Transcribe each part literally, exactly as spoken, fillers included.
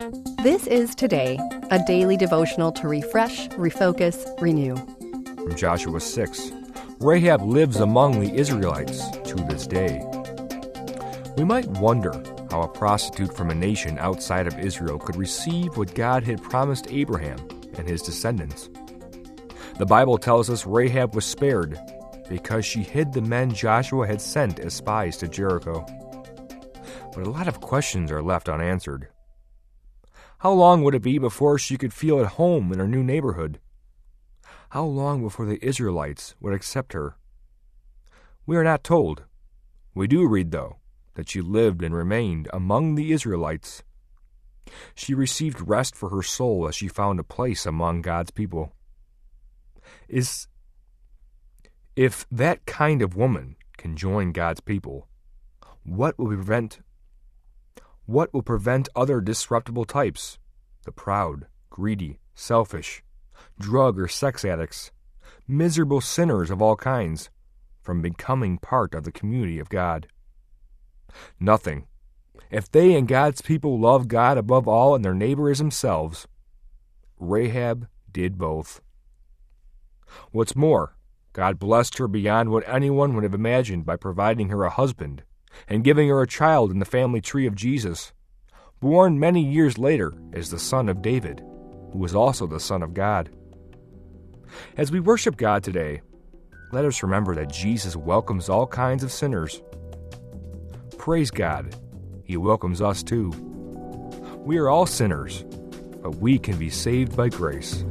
This is Today, a daily devotional to refresh, refocus, renew. From Joshua six, Rahab lives among the Israelites to this day. We might wonder how a prostitute from a nation outside of Israel could receive what God had promised Abraham and his descendants. The Bible tells us Rahab was spared because she hid the men Joshua had sent as spies to Jericho. But a lot of questions are left unanswered. How long would it be before she could feel at home in her new neighborhood? How long before the Israelites would accept her? We are not told. We do read, though, that she lived and remained among the Israelites. She received rest for her soul as she found a place among God's people. Is if that kind of woman can join God's people, what will prevent what will prevent other disruptible types, the proud, greedy, selfish, drug or sex addicts, miserable sinners of all kinds, from becoming part of the community of God? Nothing. If they and God's people love God above all and their neighbor as themselves, Rahab did both. What's more, God blessed her beyond what anyone would have imagined by providing her a husband and giving her a child in the family tree of Jesus, born many years later as the son of David, who was also the Son of God. As we worship God today, let us remember that Jesus welcomes all kinds of sinners. Praise God, He welcomes us too. We are all sinners, but we can be saved by grace.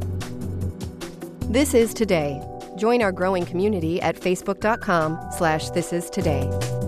This is Today. Join our growing community at facebook.com slash This Is Today.